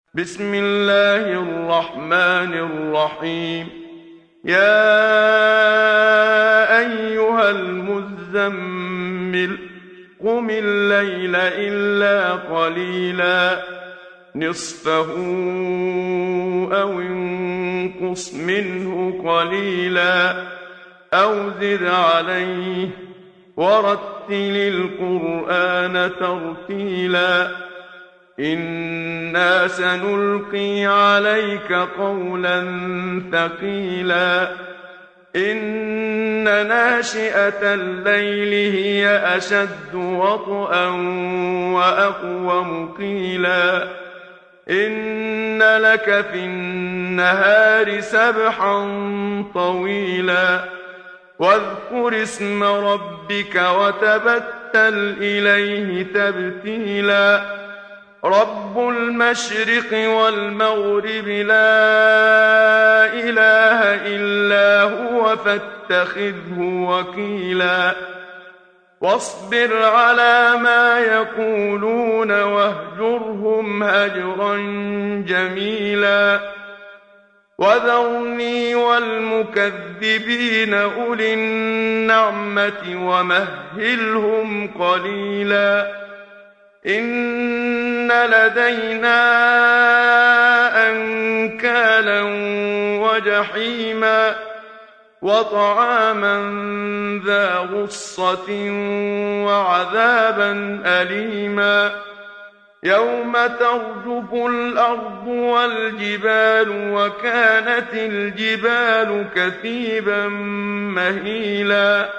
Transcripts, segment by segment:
بسم الله الرحمن الرحيم. يا أيها المزمل قم الليل إلا قليلا نصفه أو انقص منه قليلا أو زد عليه ورتل القرآن ترتيلا إنا سنلقي عليك قولا ثقيلا إن ناشئة الليل هي أشد وطئا وأقوم قيلا إن لك في النهار سبحا طويلا واذكر اسم ربك وتبتل إليه تبتيلا رب المشرق والمغرب لا إله إلا هو فاتخذه وكيلا واصبر على ما يقولون واهجرهم هجرا جميلا وذرني والمكذبين أولي النعمة ومهلهم قليلا إن لدينا أنكالا وجحيما وطعاما ذا غصة وعذابا أليما يوم ترجف الأرض والجبال وكانت الجبال كثيبا مهيلا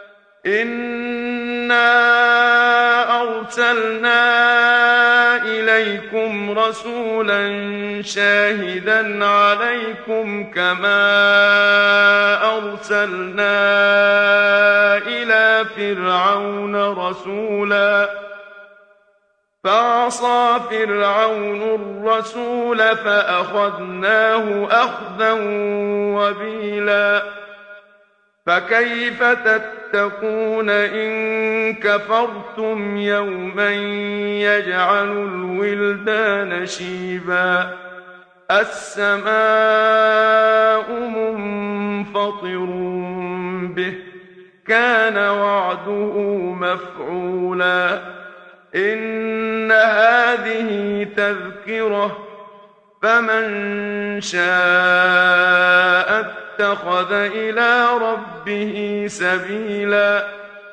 إنا أرسلنا إليكم رسولا شاهدا عليكم كما أرسلنا إلى فرعون رسولا فعصى فرعون الرسول فأخذناه أخذا وبيلا فكيف تتقون إن كفرتم يوما يجعل الولدان شيبا السماء منفطر به كان وعده مفعولا إن هذه تذكرة فمن شاء اتخذ إلى ربه سبيلا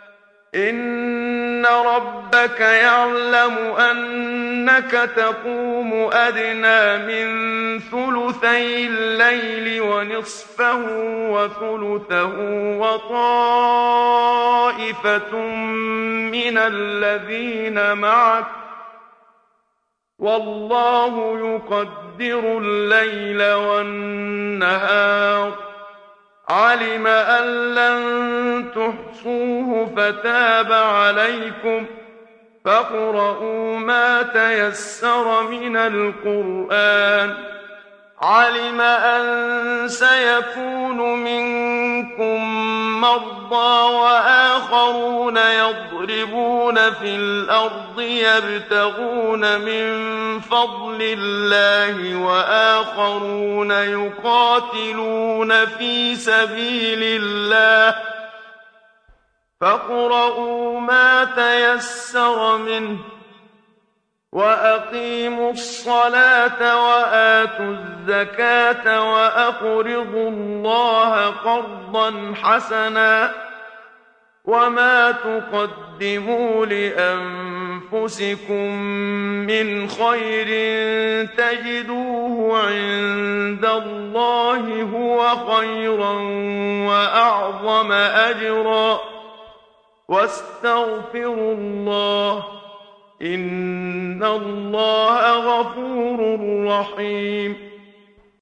إن ربك يعلم أنك تقوم أدنى من ثلثي الليل ونصفه وثلثه وطائفة من الذين معك والله يقدر الليل والنهار علم أن لن تحصوه فتاب عليكم فاقرؤوا ما تيسر من القرآن علم أن سيكون منكم مرضى وآخرون يضربون في الأرض يبتغون من فضل الله وآخرون يقاتلون في سبيل الله فاقرؤوا ما تيسر منه وأقيموا الصلاة وآتوا الزكاة وأقرضوا الله قرضا حسنا وما تقدموا لأنفسكم من خير تجدوه عند الله هو خيرا وأعظم أجرا واستغفروا الله إن الله غفور رحيم